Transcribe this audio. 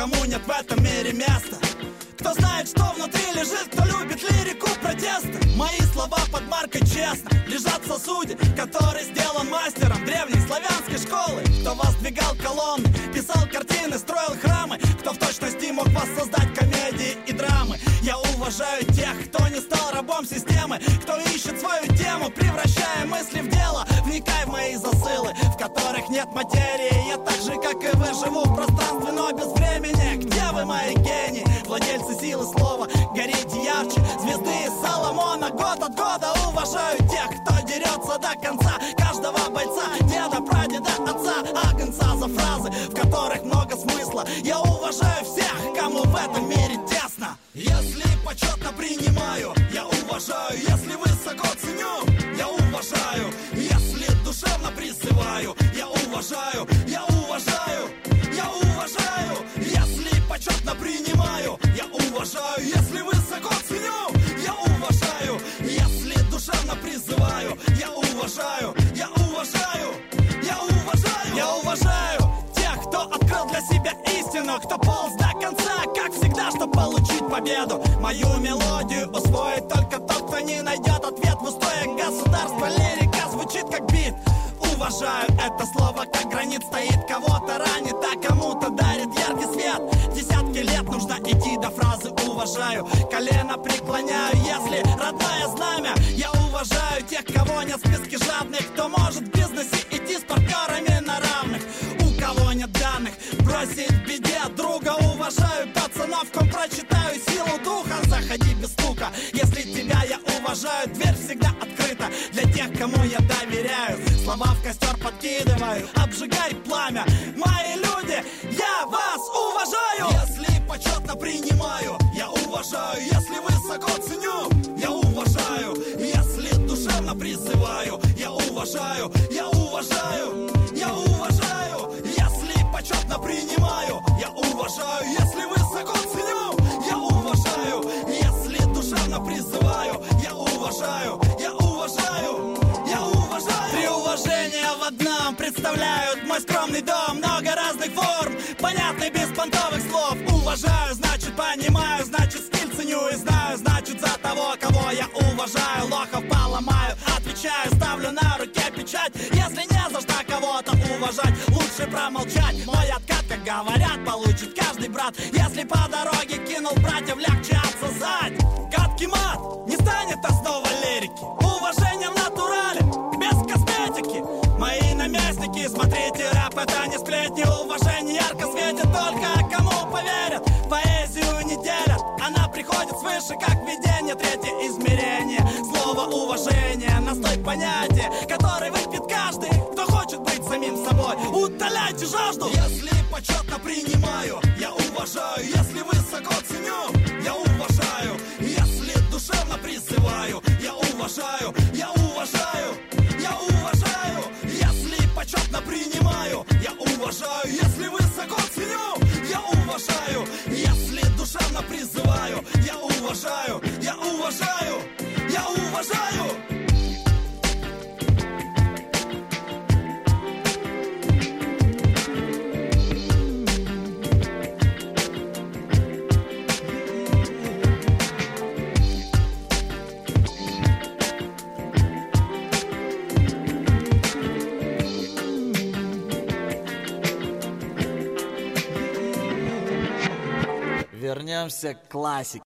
кому нет в этом мире места. Кто знает, что внутри лежит, кто любит лирику протеста. Мои слова под маркой честно лежат в сосуде, который сделан мастером древней славянской школы. Кто воздвигал колонны, писал картины, строил храмы, кто в точности мог воссоздать комедии и драмы. Я уважаю тех, кто не стал рабом системы, кто ищет свою тему, превращая мысли в дело. Вникай в мои засылы, в которых нет материи. Я так же, как и вы, живу в пространстве, но без времени. Где вы, мои гении, владельцы силы слова? Горите ярче звезды из Соломона. Год от года уважаю тех, кто дерется до конца. Каждого бойца, деда, прадеда, отца, агнца за фразы, в которых много смысла. Я уважаю всех, кому в этом мире тесно. Если почетно принимаю, я уважаю. Если высоко ценю, я уважаю. Если душевно призываю, я уважаю. Я уважаю, я уважаю. Если почетно принимаю, я уважаю. Если высоко ценю, я уважаю. Если душевно призываю, я уважаю. Я уважаю, я уважаю. Я уважаю тех, кто открыл для себя истину, кто полз до конца, как всегда, чтобы получить победу. Мою мелодию усвоит только тот, кто не найдет ответ в устоях государства. Лирика звучит как бит. Уважаю это слово, как гранит стоит. Кого-то ранит, а кому-то дарит яркий свет. Десятки лет нужно идти до фразы уважаю. Колено преклоняю, если родное знамя. Я уважаю тех, кого нет в списке жадных, кто может в бизнесе идти с партнерами на равных. У кого нет данных, бросить в беде друга. Уважаю пацанов, ком прочитаю силу духа. Заходи без стука, если тебя я уважаю. Дверь всегда открыта для тех, кому я доверяю. Слова в костер подкидываю, обжигай пламя. Мои люди, я вас уважаю. Если почетно принимаю, я уважаю. Если высоко ценю, я уважаю. Если душевно призываю, я уважаю. Я уважаю, я уважаю. Если почетно принимаю, я уважаю. Если высоко ценю, я уважаю. Если душевно призываю, я уважаю. Я уважаю, я уважаю. Три уважения в одном представляют мой скромный дом. Много разных форм, понятный без понтовых слов. Уважаю, значит понимаю, значит стиль ценю и знаю. Значит за того, кого я уважаю. Лохов поломаю, отвечаю, ставлю на руке печать. Если не за что кого-то уважать, лучше промолчать. Мой откат, как говорят, получит каждый брат. Если по дороге кинул братьев, легче отсосать. Гадкий мат не станет основой лирики. Уважение в натурале, без косметики. Мои наместники, смотрите, рэп это не сплетни. Уважение ярко светит только кому поверят. Поэзию не делят, она приходит свыше, как видение. Третье измерение, слово уважение. Настой понятия, который выпьет каждый, кто хочет быть самим собой. Утоляйте жажду. Если почетно принимаю, я уважаю. Если высоко ценю, я уважаю. Если душевно призываю, я уважаю. Я уважаю, я уважаю. Если почетно принимаю, я уважаю. Если высоко ценю, я уважаю. Если душевно призываю, я уважаю. Я уважаю, я уважаю. Вернемся к классике.